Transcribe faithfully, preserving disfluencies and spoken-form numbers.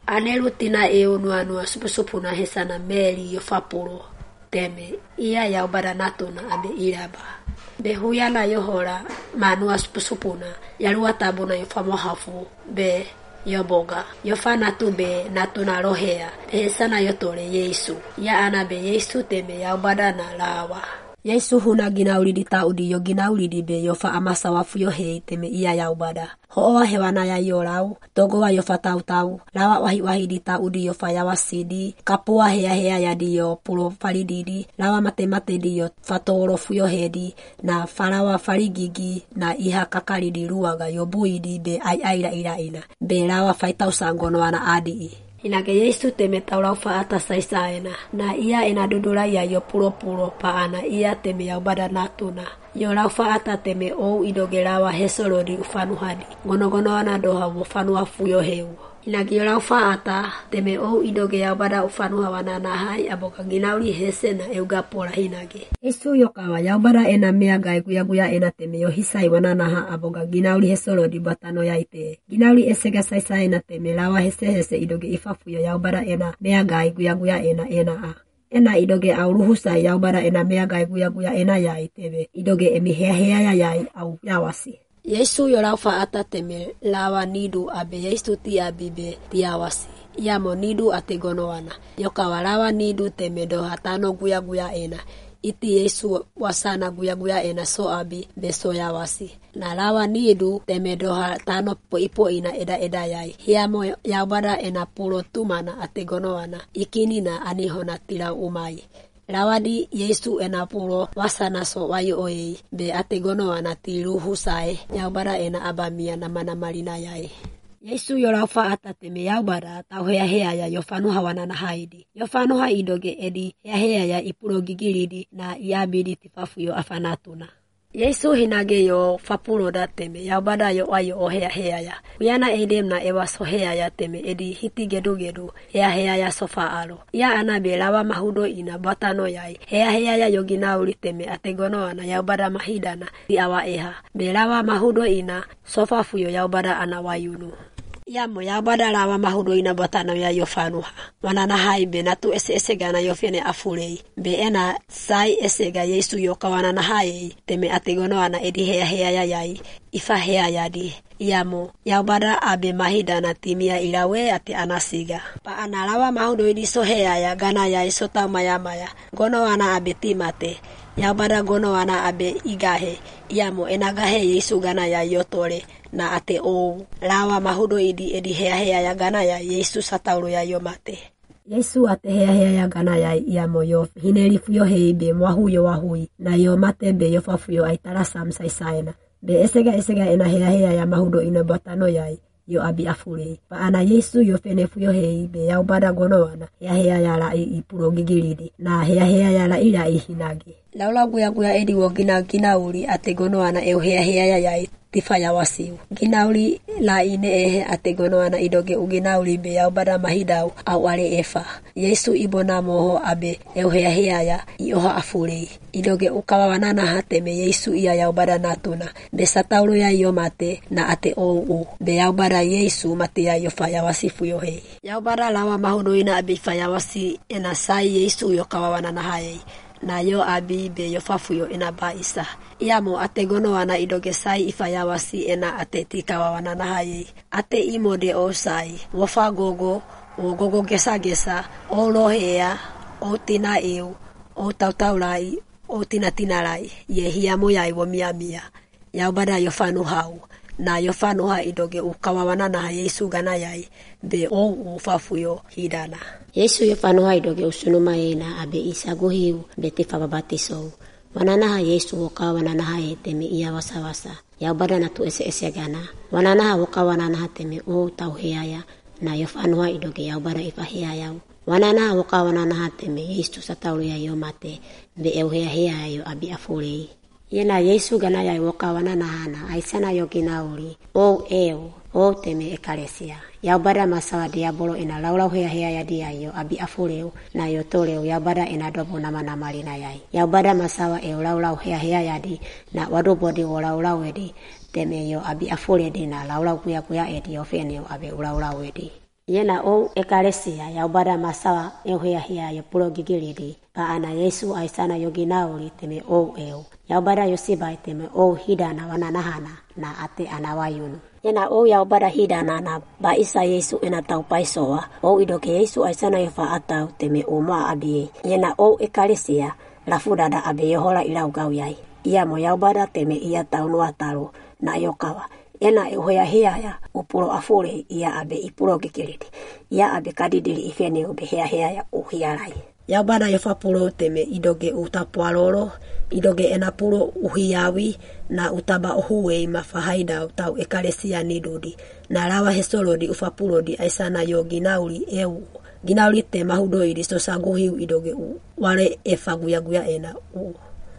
Anelutina e unua nua supusupuna hesana meli yo fapuro teme ia ya ubada natuna abe iraba. Be huyana yohora manua supusupuna yalua tabuna yo famohafu be yo boga yo fana tu be natuna rohea be hesana yotore Yesu ya anabe Yesu teme ya ubada na lawa. Yesu huna ginaulidi taudi yo ginaulidi be yofa amasa wafu yo hei teme iya ya ubada. Hoa hewana ya yorau, togo wa yofa tau tau, lawa wahi wahi di taudi yofa ya wasidi, kapua hea hea ya di yo puro farididi, lawa mate mate di yo fatoro fuyo hedi, na farawa farigigi na iha kakari di ruaga yo buidi be ai aira ira ina, be lawa faitau sangono ana adi. Inage Yesu teme taulau faata saisaena na ia ena dudura ya yo puro puro paana ia teme ya ubada natuna yo lau faata teme ou idogerawa hesorodi ufanuhadi gono gono ana doha ufanu afuyo heu. Inage yo lau faata teme ou idoge ya ubada ufanuha wanana hai aboka ginauli hese na euga pora hinage. Yesu yo kawa ya ubada ena meaga eguya guya ena teme yo hisai wanana ha aboka ginauli hesorodi batano ya ite. Ginauli esega saisa ena teme lawa hese hese idoge ifafuyo ya ubada ena meaga eguya guya ena ena a. Ena idoge au ruhusa ya ubada ena meaga eguya guya ena ya itebe. Idoge emi hea hea ya ya au yawasi. Yesu yo lau faata teme lawa nidu abe Yesu ti abibe tiawasi. Yamo nidu ategonowana. Yokawa lawa nidu teme doha tano guya guya ena. Iti Yesu wasana guya guya ena so abi beso yawasi. Na lawa nidu teme doha tano po ipo ina eda eda yai. Hiamo yaubada ena puro tumana ategonowana. Ikini na anihona tila umai. Lawadi Yesu ena puro wasana so wayo oei be ategono wana tiruhu sae yaubara ena abamia na mana marina yae. Yesu yorafa atateme yaubara tau hea hea ya yofanu hawana na haidi. Yofanu haidoge edi hea hea ya ipuro gigiridi na iabidi tifafu yo afanatuna. Yesu hinage yo fapuro da teme yaubada yo ayo o hea hea ya. Uyana edem na ewa so hea ya teme edi hiti gedu gedu hea hea ya sofa alo. Ya anabe lawa mahudo ina batano yai. Hea hea ya yogina uli teme ategono ana yaubada mahidana di awa eha. Be lawa mahudo ina sofa fuyo yaubada ana wayunu. Yamo yaubada lawa mahudo ina batano ya yofanuha. Wanana haibe natu ese ese gana yofene afurei. Be ena sai ese ga Yesu yoka wanana hai teme ategono ana edi hea hea ya yai. Ifa hea yadi. Yamo yaubada abe mahidana timia ilawe ati anasiga. Pa analawa mahudo idi so hea ya gana ya isota maya maya. Gono wana abe timate. Yaubada gono wana abe igahe. Yamo enagahe Yesu gana ya yotore. Na ate o lawa mahudo idi edi hea hea ya gana ya Yesu satauro ya yomate. Yesu ate hea hea ya gana ya yamo yo hinerifu yo heibe mwahu yo wahui na yo mate be yo fafu yo aitara samsai saena. Be esega esega ena hea hea ya mahudo ina batano yai yo abi afurei. Pa ana Yesu yo fenefu yo heibe ya ubada gono wana hea hea ya la ipuro gigiridi na hea hea ya la ila ihinagi. Laula guya guya edi wo gina gina uri ate gono wana eo hea hea ya yai tifaya wasiu. Ginauli la ine ehe ategono ana idoge uginauli be yaubada mahidau au ale efa. Yesu ibona moho abe euhea hea ya ioha afurei. Idoge ukawa wanana hateme Yesu iya yaubada natuna. Be satauro ya yomate na ate ou. Be yaubada Yesu mate ya yofaya wasifu yohei. Yaubada lawa mahudo ina abe ifaya wasi ena sai Yesu yokawa wanana haei. Na yo abi be yo fafu yo ena baisa. Iamo ategono wana idoge sai ifayawasi ena ate tikawa wana nahaye. Ate imode o sai. Wofa gogo, o gogo gesa gesa, o lohea, o tina eu, o tautaurai, o tina tinarai. Ye hiamo ya iwo mia mia. Yaubada yo fanu hau. Na yo fanu ha idoge ukawa wana na Yesu gana yai. Be o ufafu yo hidana. Yesu yo fanu ha idoge usunuma ena abe isago hiu bete fababatiso. Wananaha Yesu woka wananaha teme iya wasa wasa. Yaubada na tu ese ese gana. Wananaha woka wananaha teme o tau heaya na yofanuha idoge yaubada ifa heaya. Wananaha woka wananaha teme Yesu sataulu ya yomate be eu hea hea yo abi afurei. Yena Yesu gana ya woka wananaha na aisana yo ginauli o eu o teme ekalesia. Yaubada masawa diabolo ina laulau hea hea ya dia yo abi afureu na yo toleu yaubada ina dobo nama nama lina yai. Yaubada masawa e laulau hea hea ya di na wadobo di laulau edi teme yo abi afure di na laulau kuya kuya edi ofene yo abi laulau edi. Yena o ekalesia ya ubada masawa euhea hia yo pulo gigilidi pa ana Yesu aisana yoginauli teme o eu ya ubada yosiba teme o hidana wananahana na ate anawayunu. Yena o ya ubada hidana na ba isa Yesu ena tau paisoa o idoke Yesu aisana yofa atau teme o ma abie. Yena o ekalesia lafuda da abe yohola ilau gau yai. Ia mo ya ubada teme ia tau nuataro na yokawa. Ena euhea hea ya upuro afure ia abe ipuro gigilidi. Ia abe kadidili ifene ube hea hea ya uhiarai. Ya ubada yofa puro teme idoge utapualoro, idoge ena puro uhiawi na utaba ohuwe mafahaida utau ekalesia nidudi. Na rawa hesolodi ufapurodi aisana yo ginauli eu. Ginauli te mahudoidi so saguhiu idoge u. Wale efaguya guya ena u.